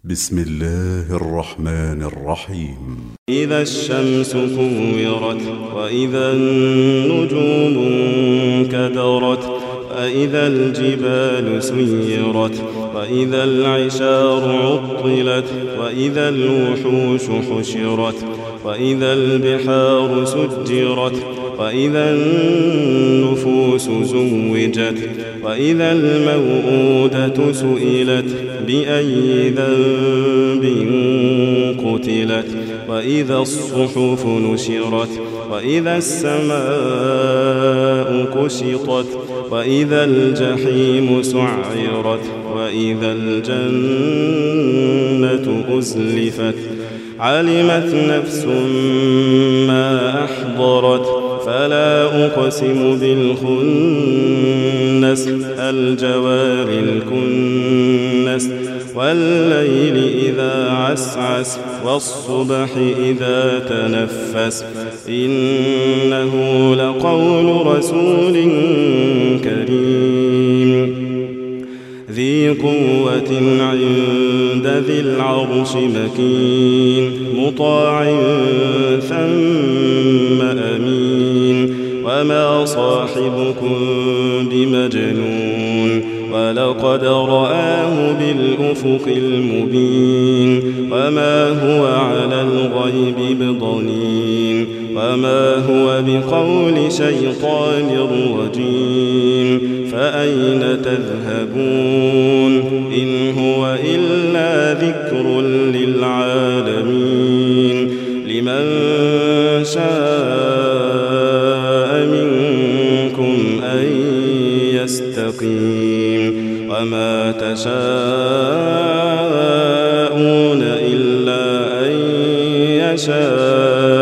بسم الله الرحمن الرحيم. إذا الشمس كورت وإذا النجوم انكدرت وإذا الجبال سيرت وإذا العشار عطلت وإذا الوحوش حشرت وإذا البحار سجرت وإذا النفوس زوجت وإذا الموءودة سئلت بأي ذنب قتلت وإذا الصحف نشرت وإذا السماء كشطت وإذا الجحيم سعرت وإذا الجنة أزلفت علمت نفس ما أحضرت فلا أقسم بالخنس الجوار الكنس والليل إذا عسعس والصبح إذا تنفس إنه لقول رسول كريم ذي قوة عند ذي العرش مكين مطاع ثم أمين وما صاحبكم بمجنون ولقد رآه بالأفق المبين وما هو على الغيب بضنين وما هو بقول شيطان رجيم فأين تذهبون إن هو إلا ذكر للعالمين لمن شاء منكم أن يستقيم وما تشاءون إلا أن يشاء